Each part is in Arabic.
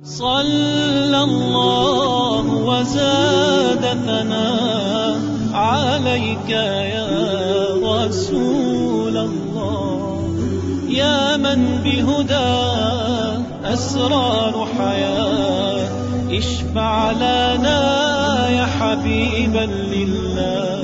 صلى الله وزاد ثناء عليك يا رسول الله، يا من بهدى أسرار حياة، اشفع لنا يا حبيبا لله.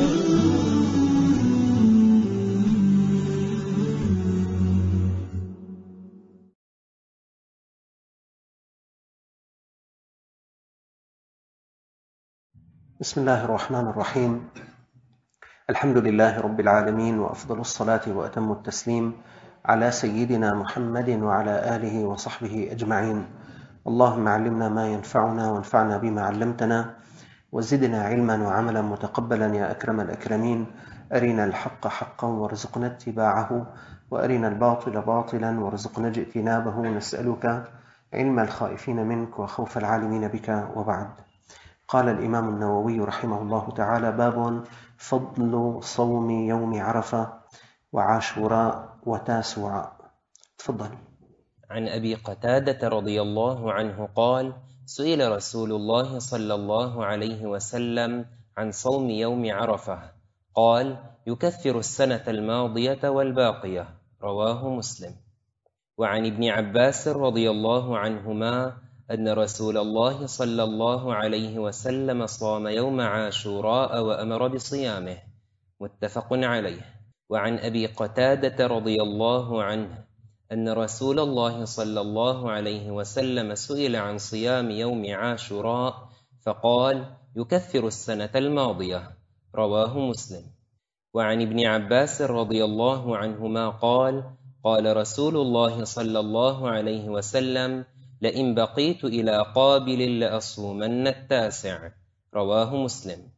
بسم الله الرحمن الرحيم. الحمد لله رب العالمين، وأفضل الصلاة وأتم التسليم على سيدنا محمد وعلى آله وصحبه أجمعين. اللهم علمنا ما ينفعنا وانفعنا بما علمتنا، وزدنا علما وعملا متقبلا يا أكرم الأكرمين. أرنا الحق حقا وارزقنا اتباعه، وأرنا الباطل باطلا وارزقنا اجتنابه. نسألك علم الخائفين منك وخوف العالمين بك، وبعد. قال الإمام النووي رحمه الله تعالى: باب فضل صوم يوم عرفة وعاشوراء وتاسوعاء. تفضل. عن أبي قتادة رضي الله عنه قال: سئل رسول الله صلى الله عليه وسلم عن صوم يوم عرفة، قال: يكفر السنة الماضية والباقية. رواه مسلم. وعن ابن عباس رضي الله عنهما أن رسول الله صلى الله عليه وسلم صام يوم عاشوراء وأمر بصيامه. متفق عليه. وعن أبي قتادة رضي الله عنه أن رسول الله صلى الله عليه وسلم سئل عن صيام يوم عاشوراء فقال: يكفر السنة الماضية. رواه مسلم. وعن ابن عباس رضي الله عنهما قال: قال رسول الله صلى الله عليه وسلم: لئن بقيت إلى قابل لأصومن التاسع. رواه مسلم.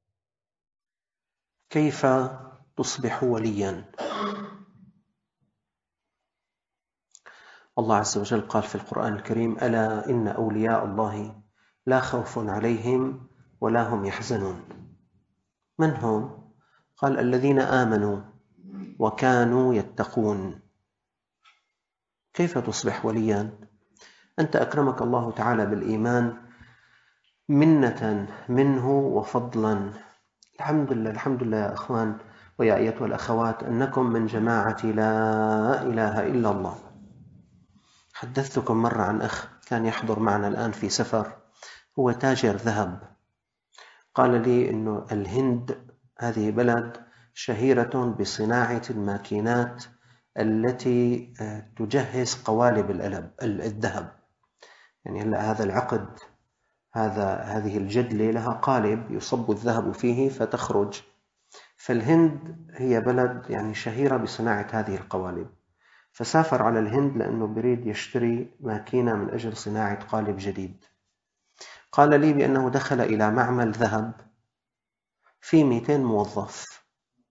كيف تصبح وليا؟ الله عز وجل قال في القرآن الكريم: ألا إن أولياء الله لا خوف عليهم ولا هم يحزنون. من هم؟ قال: الذين آمنوا وكانوا يتقون. كيف تصبح وليا؟ أنت أكرمك الله تعالى بالإيمان منة منه وفضلا. الحمد لله، الحمد لله يا أخوان ويا أيتها الأخوات أنكم من جماعة لا إله إلا الله. حدثتكم مرة عن أخ كان يحضر معنا الآن في سفر، هو تاجر ذهب. قال لي إنه الهند هذه بلد شهيرة بصناعة الماكينات التي تجهز قوالب الذهب. يعني هذا العقد، هذه الجدلة لها قالب يصب الذهب فيه فتخرج. فالهند هي بلد يعني شهيرة بصناعة هذه القوالب. فسافر على الهند لأنه بريد يشتري ماكينة من أجل صناعة قالب جديد. قال لي بأنه دخل إلى معمل ذهب فيه 200 موظف.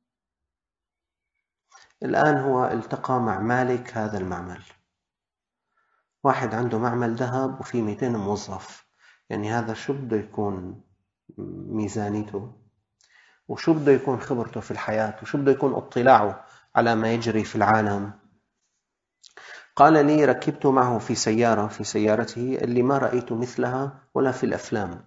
الآن هو التقى مع مالك هذا المعمل، واحد عنده معمل ذهب وفيه 200 موظف. يعني هذا شو بده يكون ميزانيته، وشو بده يكون خبرته في الحياة، وشو بده يكون اطلاعه على ما يجري في العالم. قال لي: ركبت معه في سيارته اللي ما رأيت مثلها ولا في الأفلام.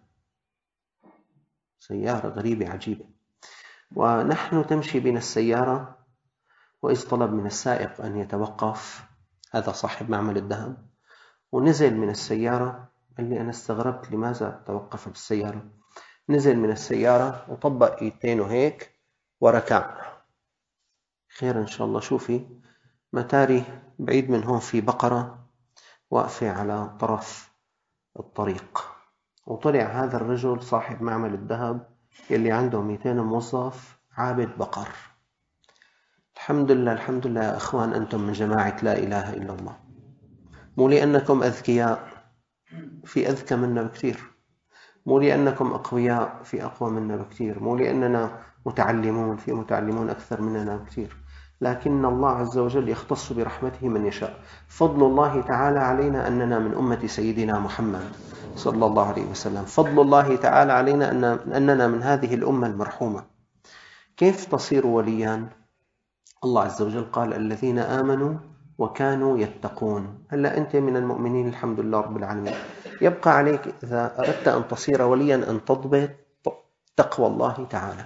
سيارة غريبة عجيبة. ونحن تمشي بنا السيارة، وإذ طلب من السائق أن يتوقف، هذا صاحب معمل الذهب، ونزل من السيارة. قال لي: أنا استغربت لماذا توقف بالسيارة. نزل من السيارة وطبق إيدينه هيك وركع. خير إن شاء الله. شوفي متاري بعيد من هون في بقرة واقفة على طرف الطريق. وطلع هذا الرجل صاحب معمل الذهب يلي عنده 200 موظف عابد بقر. الحمد لله، الحمد لله يا أخوان، أنتم من جماعة لا إله إلا الله. مو لأنكم أذكياء، في أذكى منا بكثير. مو لأنكم أقوياء، في أقوى منا بكثير. مو لأننا متعلمون، في متعلمون أكثر مننا بكثير. لكن الله عز وجل يختص برحمته من يشاء. فضل الله تعالى علينا أننا من أمة سيدنا محمد صلى الله عليه وسلم. فضل الله تعالى علينا أننا من هذه الأمة المرحومة. كيف تصير وليا؟ الله عز وجل قال: الذين آمنوا وكانوا يتقون. هلأ أنت من المؤمنين الحمد لله رب العالمين، يبقى عليك إذا أردت أن تصير وليا أن تضبط تقوى الله تعالى.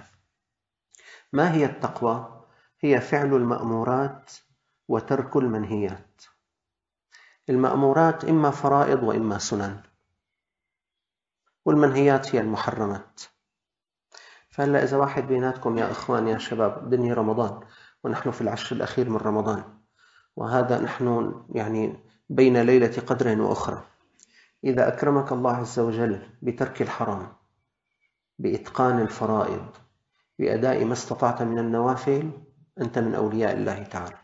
ما هي التقوى؟ هي فعل المأمورات وترك المنهيات. المأمورات إما فرائض وإما سنن، والمنهيات هي المحرمات. فهلا إذا واحد بيناتكم يا إخوان يا شباب دنيا رمضان ونحن في العشر الأخير من رمضان، وهذا نحن يعني بين ليلة قدر وأخرى، إذا أكرمك الله عز وجل بترك الحرام، بإتقان الفرائض، بأداء ما استطعت من النوافل، أنت من أولياء الله تعالى.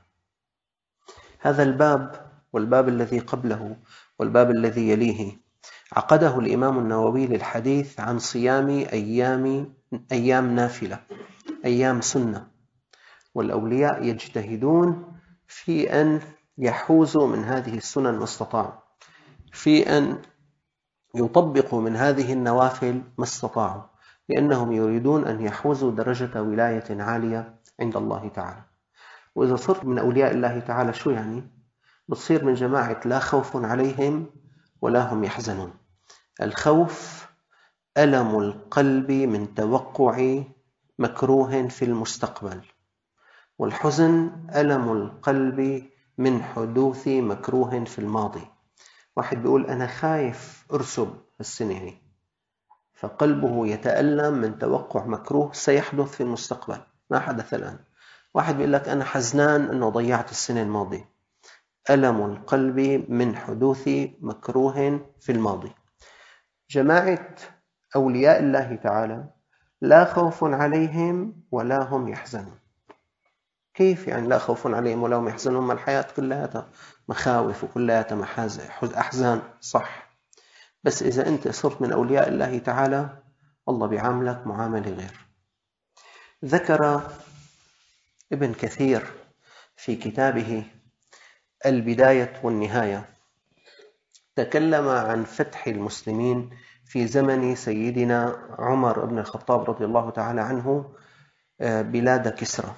هذا الباب والباب الذي قبله والباب الذي يليه عقده الإمام النووي للحديث عن صيام أيام نافلة، أيام سنة. والأولياء يجتهدون في أن يحوزوا من هذه السنن ما استطاعوا، في أن يطبقوا من هذه النوافل ما استطاعوا، لأنهم يريدون أن يحوزوا درجة ولاية عالية عند الله تعالى. وإذا صرت من أولياء الله تعالى شو يعني؟ بتصير من جماعة لا خوف عليهم ولا هم يحزنون. الخوف ألم القلب من توقع مكروه في المستقبل، والحزن ألم القلب من حدوث مكروه في الماضي. واحد بيقول أنا خايف أرسب السنة، فقلبه يتألم من توقع مكروه سيحدث في المستقبل ما حدث الآن. واحد بيقول لك أنا حزنان أنه ضيعت السنة الماضية، ألم القلب من حدوث مكروه في الماضي. جماعة أولياء الله تعالى لا خوف عليهم ولا هم يحزنون. كيف يعني لا خوف عليهم ولا هم يحزنون؟ ما الحياة كلها مخاوف وكلها أحزان، صح، بس إذا أنت صرت من أولياء الله تعالى الله بيعاملك معاملة غير. ذكر ابن كثير في كتابه البداية والنهاية، تكلم عن فتح المسلمين في زمن سيدنا عمر بن الخطاب رضي الله تعالى عنه بلاد كسرى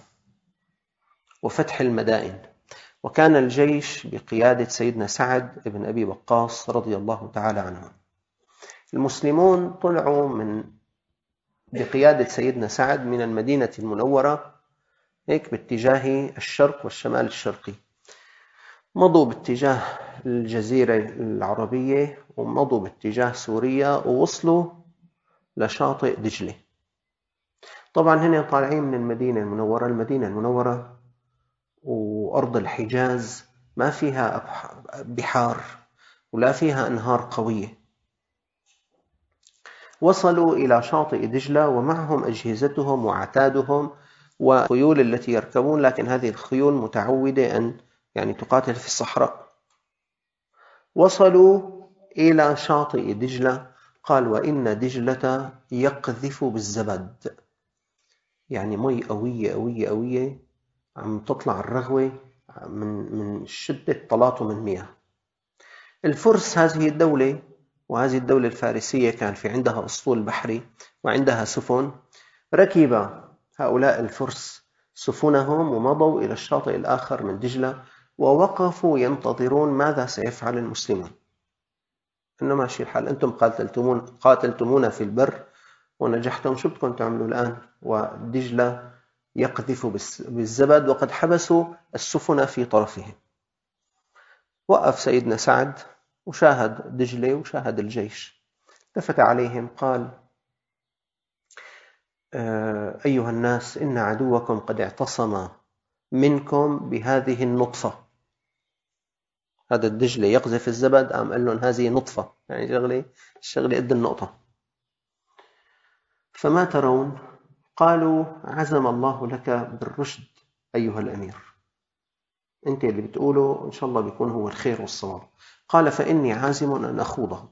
وفتح المدائن، وكان الجيش بقيادة سيدنا سعد بن أبي وقاص رضي الله تعالى عنه. المسلمون طلعوا بقيادة سيدنا سعد من المدينة المنورة هيك باتجاه الشرق والشمال الشرقي، مضوا باتجاه الجزيرة العربية ومضوا باتجاه سوريا ووصلوا لشاطئ دجلة. طبعا هنا طالعين من المدينة المنورة وأرض الحجاز ما فيها بحار ولا فيها أنهار قوية. وصلوا إلى شاطئ دجلة ومعهم أجهزتهم وعتادهم وخيول التي يركبون، لكن هذه الخيول متعودة أن تقاتل في الصحراء. وصلوا إلى شاطئ دجلة، قال وإن دجلة يقذف بالزبد، يعني مي قوية عم تطلع الرغوة من شدة تلاطم المياه. الفرس هذه الدولة، وهذه الدولة الفارسية كان في عندها أسطول بحري وعندها سفن، ركب هؤلاء الفرس سفنهم ومضوا إلى الشاطئ الآخر من دجلة ووقفوا ينتظرون ماذا سيفعل المسلمون. إنه ماشي الحال، أنتم قاتلتمونا في البر ونجحتم، شو بدكم تعملوا الآن؟ ودجلة يقذف بالزبد وقد حبسوا السفن في طرفهم. وقف سيدنا سعد وشاهد دجلة وشاهد الجيش، التفت عليهم قال أيها الناس إن عدوكم قد اعتصم منكم بهذه النطفة. هذا الدجلة يقذف الزبد، قال لهم هذه نطفة، يعني شغلة قد النقطة، فما ترون؟ قالوا عزم الله لك بالرشد أيها الأمير، أنت اللي بتقوله إن شاء الله بيكون هو الخير والصواب. قال فإني عازم أن أخوضه.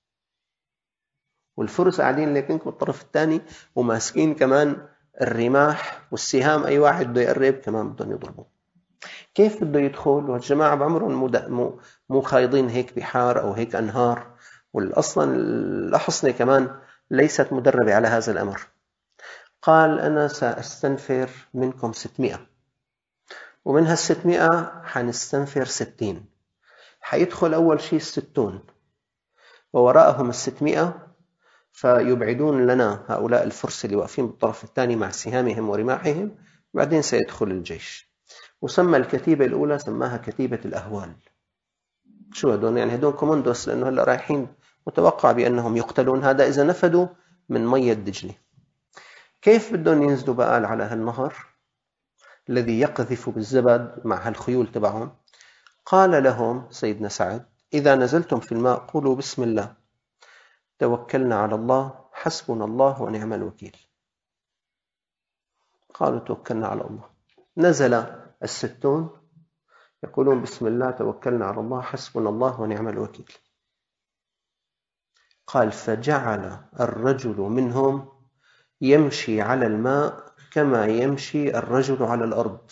والفرس قاعدين لكن بالطرف الثاني وماسكين كمان الرماح والسهام، أي واحد بده يقرب كمان بدهم يضربوا. كيف بده يدخل والجماعة بعمرهم مو خايضين هيك بحار أو هيك أنهار، والأصلا الأحصنة كمان ليست مدربة على هذا الأمر. قال أنا سأستنفر منكم 600، ومن هال600 حنستنفر 60. حيدخل أول شيء 60، ووراءهم 600 فيبعدون لنا هؤلاء الفرس اللي واقفين بالطرف الثاني مع سهامهم ورماحهم، بعدين سيدخل الجيش. وسمى الكتيبة الأولى سماها كتيبة الأهوال. شو هدول؟ يعني هدول كوموندوس، لأنه هلا رايحين متوقع بأنهم يقتلون، هذا إذا نفدوا من مية دجلة. كيف بدهم ينزلوا بقال على هالنهر الذي يقذف بالزبد مع هالخيول تبعهم؟ قال لهم سيدنا سعد: إذا نزلتم في الماء قولوا بسم الله توكلنا على الله حسبنا الله ونعم الوكيل. قالوا توكلنا على الله. نزل 60 يقولون بسم الله توكلنا على الله حسبنا الله ونعم الوكيل. قال: فجعل الرجل منهم يمشي على الماء كما يمشي الرجل على الأرض.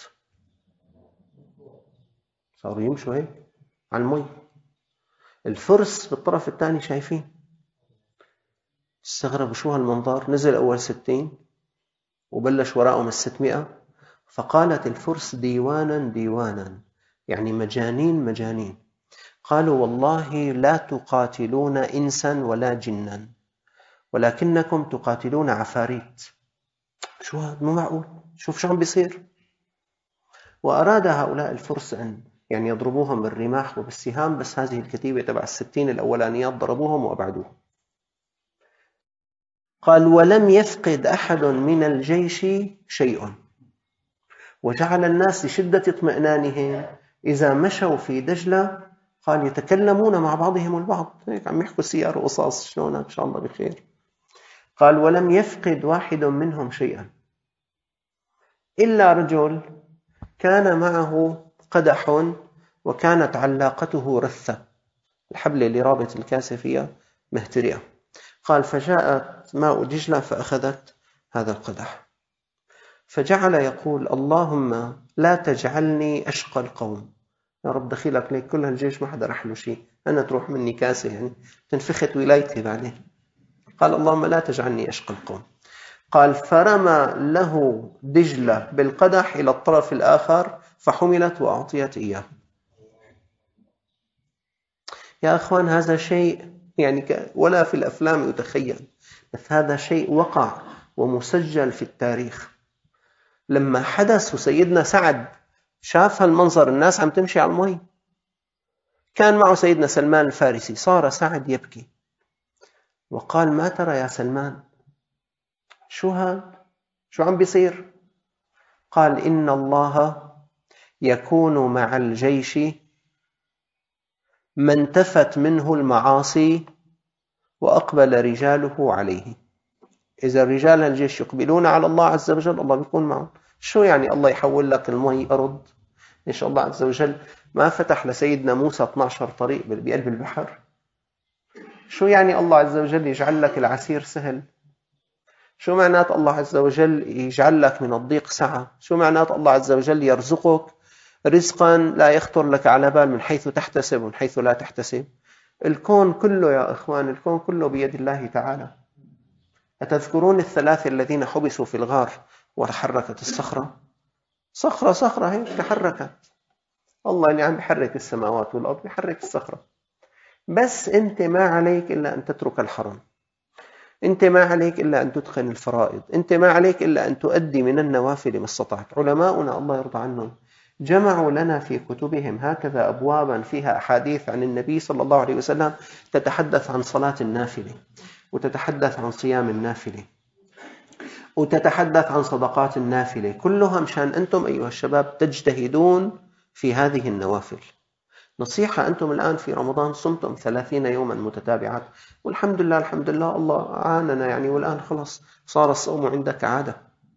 صاروا يمشوا هيك على المي. الفرس بالطرف الثاني شايفين، استغربوا شو هالمنظر. نزل أول 60 وبلش وراءهم 600. فقالت الفرس ديوانا ديوانا، يعني مجانين مجانين. قالوا: والله لا تقاتلون إنسا ولا جنا ولكنكم تقاتلون عفاريت. شو هذا؟ مو معقول، شوف شو عم بيصير. وأراد هؤلاء الفرس أن يعني يضربوهم بالرماح وبالسهام، بس هذه الكتيبة تبع 60 الأولانيات ضربوهم وأبعدوهم. قال: ولم يفقد أحد من الجيش شيء. وجعل الناس لشدة اطمئنانهم إذا مشوا في دجلة قال يتكلمون مع بعضهم البعض، هيك عم يحكوا سيار وقصص، شلونك إن شاء الله بخير. قال: ولم يفقد واحد منهم شيئا إلا رجل كان معه قدح وكانت علاقته رثة، الحبل اللي رابط الكاسة فيها مهترئة. قال: فجاءت ماء دجلة فأخذت هذا القدح، فجعل يقول: اللهم لا تجعلني أشقى القوم. يا رب دخيلك ليك كل هالجيش ما حدا رح له شيء، أنا تروح مني كاسة، يعني تنفخت ولايتي بعدين. قال: اللهم لا تجعلني أشقى القوم. قال: فرمى له دجلة بالقدح إلى الطرف الآخر فحملت وأعطيت إياه. يا أخوان هذا شيء يعني ولا في الأفلام يتخيل، بس هذا شيء وقع ومسجل في التاريخ. لما حدث وسيدنا سعد شاف هالمنظر، الناس عم تمشي على المي، كان معه سيدنا سلمان الفارسي، صار سعد يبكي وقال: ما ترى يا سلمان؟ شو هاد؟ شو عم بيصير؟ قال: إن الله يكون مع الجيش ما انتفت منه المعاصي وأقبل رجاله عليه. إذا رجال الجيش يقبلون على الله عز وجل الله بيكون معهم. شو يعني الله يحول لك المي أرض؟ إن الله عز وجل ما فتح لسيدنا موسى 12 طريق بقلب البحر؟ شو يعني الله عز وجل يجعل لك العسير سهل؟ شو معنات الله عز وجل يجعل لك من الضيق سعة؟ شو معنات الله عز وجل يرزقك رزقا لا يخطر لك على بال، من حيث تحتسب ومن حيث لا تحتسب؟ الكون كله يا إخوان، الكون كله بيد الله تعالى. أتذكرون الثلاثة الذين حبسوا في الغار وتحركت الصخرة؟ صخرة هيك تحركت. الله اللي عم بيحرك السماوات والأرض بيحرك الصخرة. بس أنت ما عليك إلا أن تترك الحرم، أنت ما عليك إلا أن تتقن الفرائض، أنت ما عليك إلا أن تؤدي من النوافل ما استطعت. علماؤنا الله يرضى عنهم جمعوا لنا في كتبهم هكذا أبوابا فيها أحاديث عن النبي صلى الله عليه وسلم تتحدث عن صلاة النافلة، وتتحدث عن صيام النافلة، وتتحدث عن صدقات النافلة، كلها مشان أنتم أيها الشباب تجتهدون في هذه النوافل. نصيحة، أنتم الآن في رمضان صمتم 30 يوما متتابعات، والحمد لله الحمد لله الله عاننا يعني، والآن خلاص صار الصوم عندك عادة،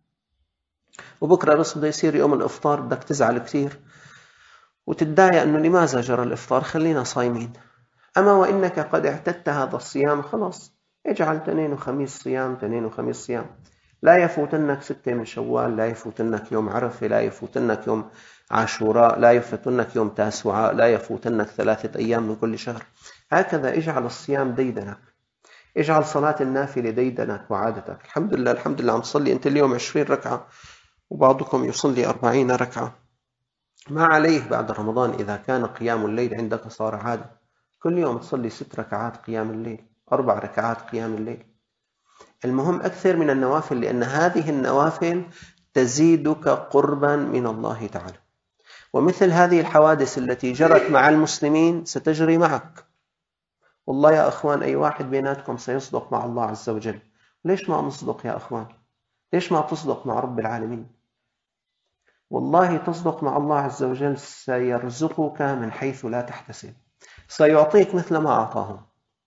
وبكرة بس بده يصير يوم الإفطار بدك تزعل كثير وتتضايق أنه لماذا جرى الإفطار، خلينا صايمين. أما وإنك قد اعتدت هذا الصيام خلاص اجعل 2 وخميس صيام، 2 وخميس صيام، لا يفوتنك 6 من شوال، لا يفوتنك يوم عرفة، لا يفوتنك يوم عاشوراء، لا يفوتنك يوم تاسوعاء، لا يفوتنك 3 أيام من كل شهر. هكذا اجعل الصيام ديدنك، اجعل صلاة النافلة ديدنك وعادتك. الحمد لله الحمد لله عم تصلي أنت اليوم 20 ركعة وبعضكم يصلي 40 ركعة. ما عليه بعد رمضان إذا كان قيام الليل عندك صار عادة، كل يوم تصلي 6 ركعات قيام الليل، 4 ركعات قيام الليل. المهم أكثر من النوافل، لأن هذه النوافل تزيدك قربا من الله تعالى. ومثل هذه الحوادث التي جرت مع المسلمين ستجري معك. والله يا أخوان أي واحد بيناتكم سيصدق مع الله عز وجل. ليش ما نصدق يا أخوان؟ ليش ما تصدق مع رب العالمين؟ والله تصدق مع الله عز وجل سيرزقك من حيث لا تحتسب، سيعطيك مثل ما أعطاهم،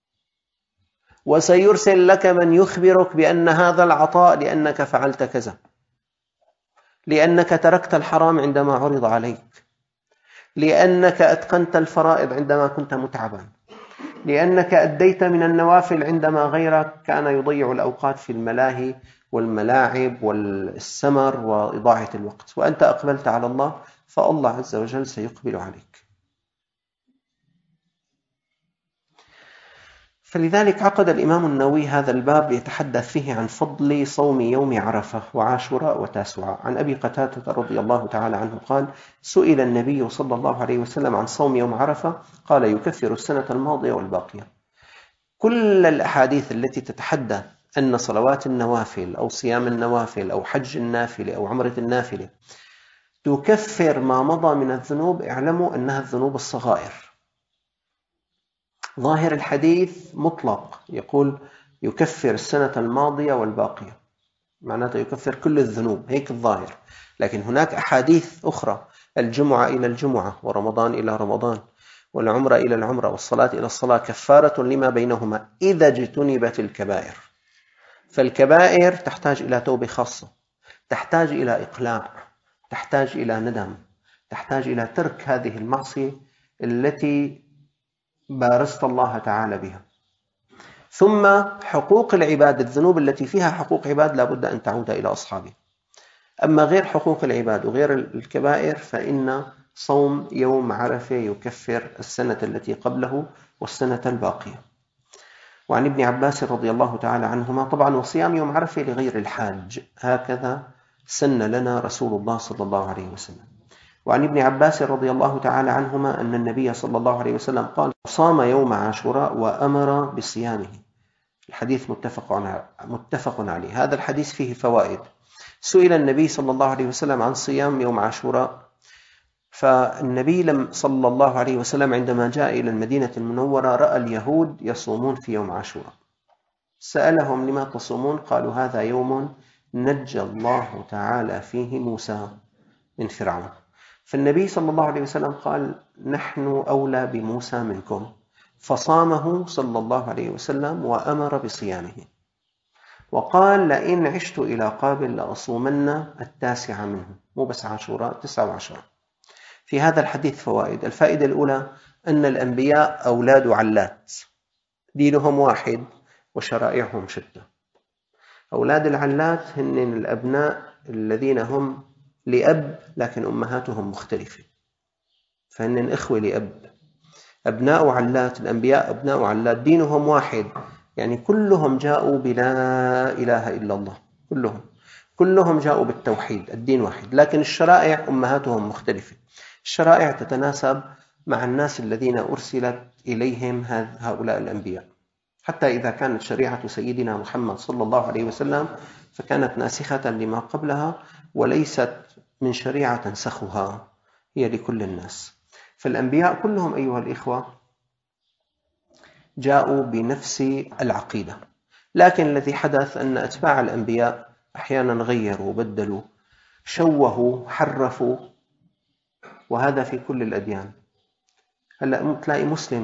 وسيرسل لك من يخبرك بأن هذا العطاء لأنك فعلت كذا، لأنك تركت الحرام عندما عرض عليك، لأنك أتقنت الفرائض عندما كنت متعبا، لأنك أديت من النوافل عندما غيرك كان يضيع الأوقات في الملاهي والملاعب والسمر وإضاعة الوقت، وأنت أقبلت على الله، فالله عز وجل سيقبل عليك. فلذلك عقد الإمام النووي هذا الباب يتحدث فيه عن فضل صوم يوم عرفة وعاشوراء وتاسوعاء. عن أبي قتادة رضي الله تعالى عنه قال: سئل النبي صلى الله عليه وسلم عن صوم يوم عرفة قال: يكفر السنة الماضية والباقية. كل الأحاديث التي تتحدث أن صلوات النوافل أو صيام النوافل أو حج النافلة أو عمرة النافلة تكفر ما مضى من الذنوب، اعلموا أنها الذنوب الصغائر. ظاهر الحديث مطلق، يقول يكفر السنة الماضية والباقية، معناته يكفر كل الذنوب، هيك الظاهر. لكن هناك أحاديث أخرى: الجمعة إلى الجمعة، ورمضان إلى رمضان، والعمرة إلى العمرة، والصلاة إلى الصلاة كفارة لما بينهما إذا اجتنبت الكبائر. فالكبائر تحتاج إلى توبة خاصة، تحتاج إلى إقلاع، تحتاج إلى ندم، تحتاج إلى ترك هذه المعصية التي بارزت الله تعالى بها. ثم حقوق العباد، الذنوب التي فيها حقوق عباد لا بد أن تعود إلى أصحابها. أما غير حقوق العباد وغير الكبائر فإن صوم يوم عرفة يكفر السنة التي قبله والسنة الباقية. وعن ابن عباس رضي الله تعالى عنهما، طبعا وصيام يوم عرفة لغير الحاج، هكذا سن لنا رسول الله صلى الله عليه وسلم. وعن ابن عباس رضي الله تعالى عنهما أن النبي صلى الله عليه وسلم قال: صام يوم عاشوراء وأمر بصيامه. الحديث متفق عليه. هذا الحديث فيه فوائد. سئل النبي صلى الله عليه وسلم عن صيام يوم عاشوراء، فالنبي صلى الله عليه وسلم عندما جاء إلى المدينة المنورة رأى اليهود يصومون في يوم عاشوراء، سألهم: لما تصومون؟ قالوا: هذا يوم نجى الله تعالى فيه موسى من فرعون. فالنبي صلى الله عليه وسلم قال: نحن أولى بموسى منكم، فصامه صلى الله عليه وسلم وأمر بصيامه، وقال: لئن عشت إلى قابل لأصومن 9 منه، مو بس عاشوراء، 9 و10. في هذا الحديث فوائد. الفائدة الأولى أن الأنبياء أولاد علات، دينهم واحد وشرائعهم شتى. أولاد العلات هن الأبناء الذين هم لأب لكن أمهاتهم مختلفة، فهن إخوة لأب. أبناء علات، الأنبياء أبناء علات، دينهم واحد، يعني كلهم جاءوا بلا إله إلا الله، كلهم جاءوا بالتوحيد، الدين واحد، لكن الشرائع أمهاتهم مختلفة. الشرائع تتناسب مع الناس الذين أرسلت إليهم هؤلاء الأنبياء، حتى إذا كانت شريعة سيدنا محمد صلى الله عليه وسلم فكانت ناسخة لما قبلها وليست من شريعة تنسخها، هي لكل الناس. فالأنبياء كلهم أيها الإخوة جاءوا بنفس العقيدة، لكن الذي حدث أن أتباع الأنبياء أحيانا غيروا، بدلوا، شوهوا، حرفوا، وهذا في كل الأديان. هلأ تلاقي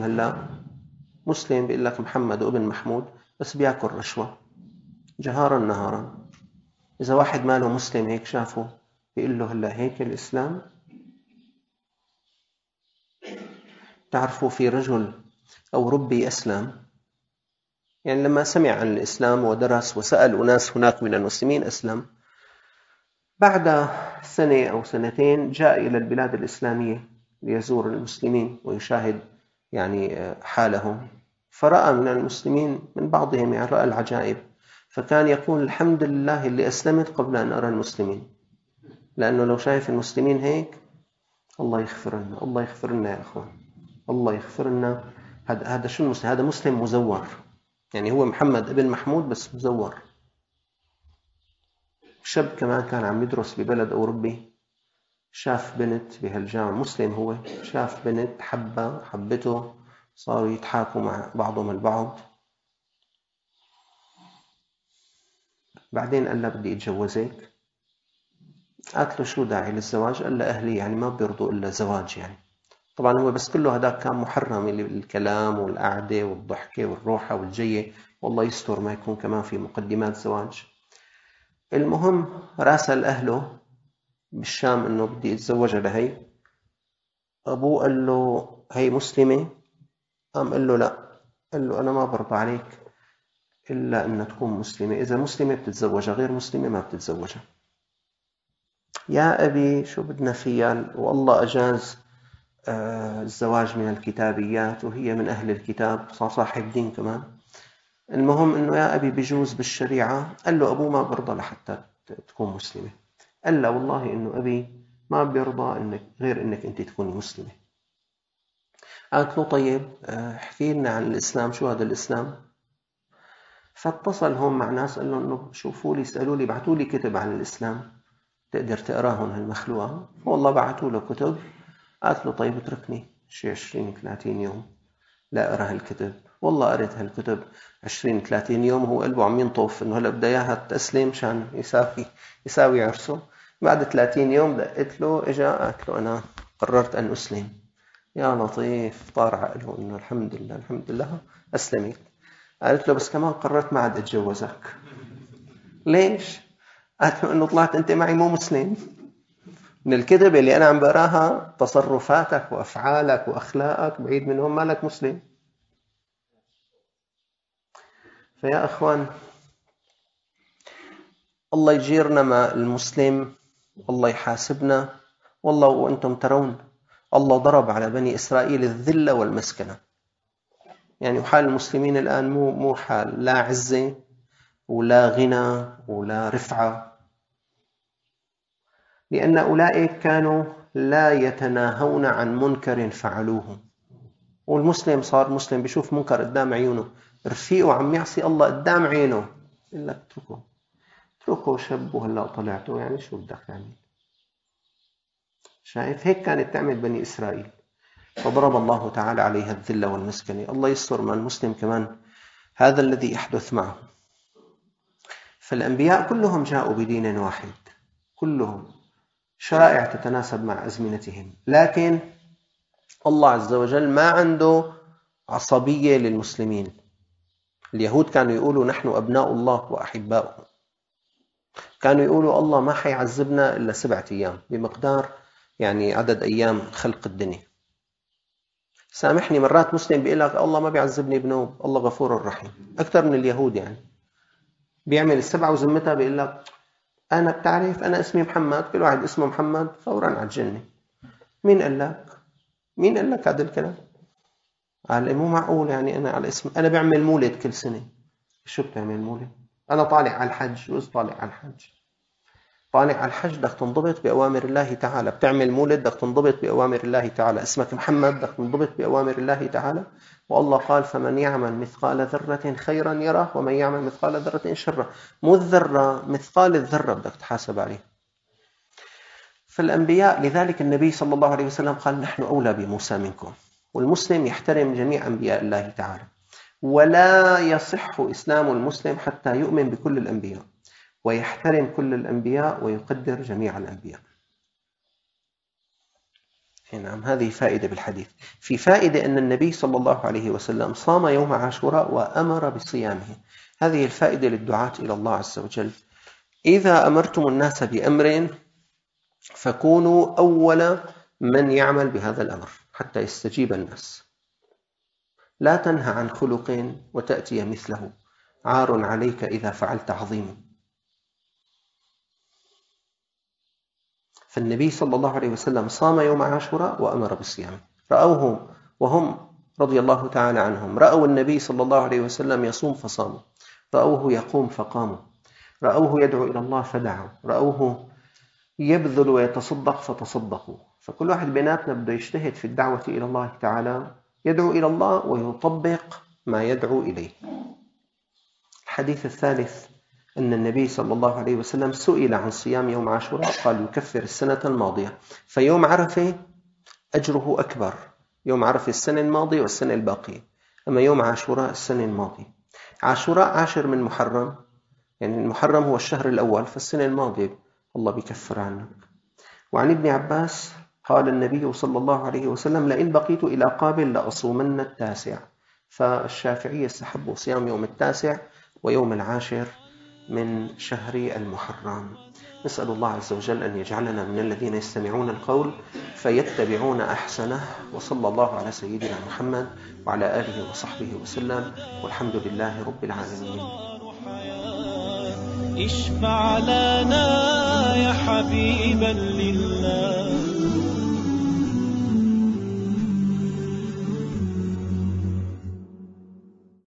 مسلم بيقول لك محمد وابن محمود، بس بيأكل رشوة جهارا نهارا. إذا واحد ماله مسلم هيك شافه بيقول له: هلأ هيك الإسلام؟ تعرفوا في رجل أوروبي أسلم، يعني لما سمع عن الإسلام ودرس وسأل أناس هناك من المسلمين أسلم. بعد سنة أو سنتين جاء إلى البلاد الإسلامية ليزور المسلمين ويشاهد يعني حالهم، فرأى من المسلمين من بعضهم يعني رأى العجائب، فكان يقول: الحمد لله اللي أسلمت قبل أن أرى المسلمين، لأنه لو شايف المسلمين هيك الله يغفر لنا، الله يغفر لنا يا أخوان، الله يغفر لنا، هذا شو المسلم؟ هذا مسلم مزور، يعني هو محمد ابن محمود بس مزور. شاب كمان كان عم يدرس ببلد أوروبي، شاف بنت بهالجامعة، مسلم هو، شاف بنت حبته، صاروا يتحاكوا مع بعضهم البعض. بعدين قال لها بدي اتجوزك. قالت له شو داعي للزواج؟ قال لها أهلي يعني ما بيرضوا إلا زواج يعني. طبعا هو بس كله هذاك كان محرم، الكلام والقعدة والضحكة والروحة والجية، والله يستر ما يكون كمان في مقدمات زواج. المهم راسل أهله بالشام إنه بدي أتزوجها لهي. أبوه قال له هي مسلمة؟ قام قال له لا. قال له أنا ما برضى عليك إلا أن تكون مسلمة، إذا مسلمة بتتزوجها، غير مسلمة ما بتتزوجها. يا أبي شو بدنا فيها، والله أجاز الزواج من الكتابيات وهي من أهل الكتاب، صاحب دين كمان. المهم إنه يا أبي بجوز بالشريعة. قال له أبوه ما برضى لحتى تكون مسلمة. قال له والله إنه أبي ما بيرضى غير إنك أنت تكوني مسلمة. قالت له طيب احكي لنا عن الإسلام، شو هذا الإسلام؟ فاتصل هون مع ناس قال لهم إنه شوفوا لي، اسألوا لي، بعثوا لي كتب عن الإسلام تقدر تقراهم هالمخلوقة. والله بعثوا له كتب. قالت له طيب اتركني شي 20-30 يوم لا أقرأ هالكتب. والله قريت هالكتب 20-30 يوم، هو قلبه عم ينطف إنه هلأ بدها إياها تسلم مشان يساوي عرسه. بعد 30 يوم دقت له، إجا قالت له أنا قررت أن أسلم. يا لطيف، طار عقله إنه الحمد لله الحمد لله أسلمت. قالت له بس كمان قررت ما عاد أتجوزك. ليش؟ قالت له إنه طلعت أنت معي مو مسلم. من الكتب اللي أنا عم بقراها تصرفاتك وأفعالك وأخلاقك بعيد منهم مالك مسلم. فيا أخوان، الله يجيرنا مع المسلم، الله يحاسبنا. والله وأنتم ترون الله ضرب على بني إسرائيل الذلة والمسكنة، يعني وحال المسلمين الآن مو حال لا عزة ولا غنى ولا رفعة، لأن أولئك كانوا لا يتناهون عن منكر فعلوه. والمسلم صار مسلم بيشوف منكر قدام عيونه، رفيقه عم يعصي الله قدام عينه، يقول لك اتركه شب وهلا طلعته، يعني شو بدك تعمل؟ شايف؟ هيك كانت تعمل بني إسرائيل، فضرب الله تعالى عليها الذلة والمسكنة. الله يستر مع المسلم كمان هذا الذي يحدث معه. فالأنبياء كلهم جاءوا بدين واحد، كلهم شرائع تتناسب مع أزمنتهم، لكن الله عز وجل ما عنده عصبية للمسلمين. اليهود كانوا يقولوا نحن أبناء الله وأحباؤه، كانوا يقولوا الله ما حيعذبنا إلا 7 أيام، بمقدار يعني عدد أيام خلق الدنيا. سامحني، مرات مسلم بيقول لك الله ما بيعذبني بنوب، الله غفور رحيم، أكثر من اليهود. يعني بيعمل 7 وزمتها بيقول لك أنا بتعرف أنا اسمي محمد، كل واحد اسمه محمد فورا على الجنة. مين قال لك؟ مين قال لك هذا الكلام؟ قال مو معقول، يعني أنا على اسم، أنا بعمل مولد كل سنة. شو بتعمل مولد؟ أنا طالع على الحج. وإذ طالع على الحج؟ طالع على الحج بدك تنضبط بأوامر الله تعالى، بتعمل مولد بدك تنضبط بأوامر الله تعالى، اسمك محمد بدك تنضبط بأوامر الله تعالى. والله قال فمن يعمل مثقال ذرة خيرا يره ومن يعمل مثقال ذرة شرا. مو الذرة، مثقال الذرة بدك تحاسب عليه. فالأنبياء، لذلك النبي صلى الله عليه وسلم قال نحن أولى بموسى منكم. والمسلم يحترم جميع أنبياء الله تعالى، ولا يصح إسلام المسلم حتى يؤمن بكل الأنبياء ويحترم كل الأنبياء ويقدر جميع الأنبياء. نعم، هذه فائدة بالحديث. في فائدة أن النبي صلى الله عليه وسلم صام يوم عاشوراء وأمر بصيامه. هذه الفائدة للدعاة إلى الله عز وجل. إذا أمرتم الناس بأمر فكونوا أول من يعمل بهذا الأمر حتى يستجيب الناس. لا تنهى عن خلق وتأتي مثله، عار عليك إذا فعلت عظيم. فالنبي صلى الله عليه وسلم صام يوم عاشوراء وأمر بالصيام. رأوه وهم رضي الله تعالى عنهم، رأوا النبي صلى الله عليه وسلم يصوم فصاموا، رأوه يقوم فقاموا، رأوه يدعو إلى الله فدعوا، رأوه يبذل ويتصدق فتصدقوا. فكل واحد بيناتنا بده يجتهد في الدعوة إلى الله تعالى يدعو إلى الله ويطبق ما يدعو إليه. الحديث الثالث أن النبي صلى الله عليه وسلم سئل عن صيام يوم عاشوراء قال يكفر السنة الماضية، فيوم عرفة أجره أكبر، يوم عرفة السنة الماضية والسنة الباقية، أما يوم عاشوراء السنة الماضية. عاشوراء 10 من محرم، يعني المحرم هو الشهر الأول، فالسنة الماضية الله بيكفر عنك. وعن ابن عباس قال النبي صلى الله عليه وسلم لئن بقيت إلى قابل لأصومن التاسع. فالشافعية استحبوا صيام يوم التاسع ويوم العاشر من شهر المحرم. نسأل الله عز وجل أن يجعلنا من الذين يستمعون القول فيتبعون أحسنه، وصلى الله على سيدنا محمد وعلى آله وصحبه وسلم، والحمد لله رب العالمين. اشفع لنا يا حبيبا لله.